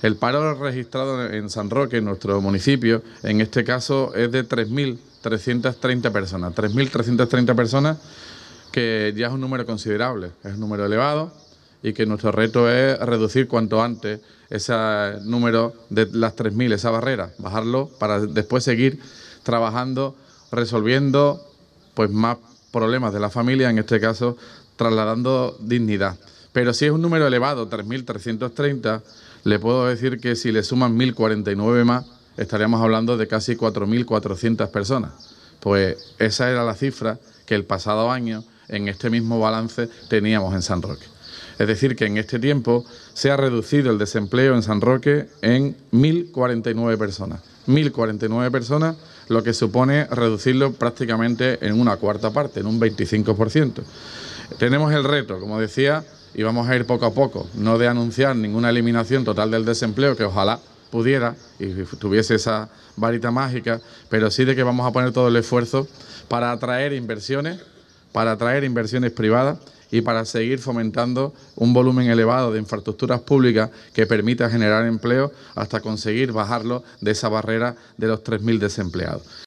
El paro registrado en San Roque, en nuestro municipio, en este caso es de 3.330 personas. 3.330 personas, que ya es un número considerable, es un número elevado, y que nuestro reto es reducir cuanto antes ese número de las 3.000, esa barrera, bajarlo para después seguir trabajando, resolviendo pues más problemas de la familia, en este caso trasladando dignidad. Pero si es un número elevado, 3.330, le puedo decir que si le suman 1.049 más, estaríamos hablando de casi 4.400 personas. Pues esa era la cifra que el pasado año, en este mismo balance, teníamos en San Roque. Es decir, que en este tiempo se ha reducido el desempleo en San Roque en 1.049 personas. 1.049 personas, lo que supone reducirlo prácticamente en una cuarta parte, en un 25%. Tenemos el reto, como decía, y vamos a ir poco a poco, no de anunciar ninguna eliminación total del desempleo, que ojalá pudiera y tuviese esa varita mágica, pero sí de que vamos a poner todo el esfuerzo para atraer inversiones privadas y para seguir fomentando un volumen elevado de infraestructuras públicas que permita generar empleo hasta conseguir bajarlo de esa barrera de los 3.000 desempleados.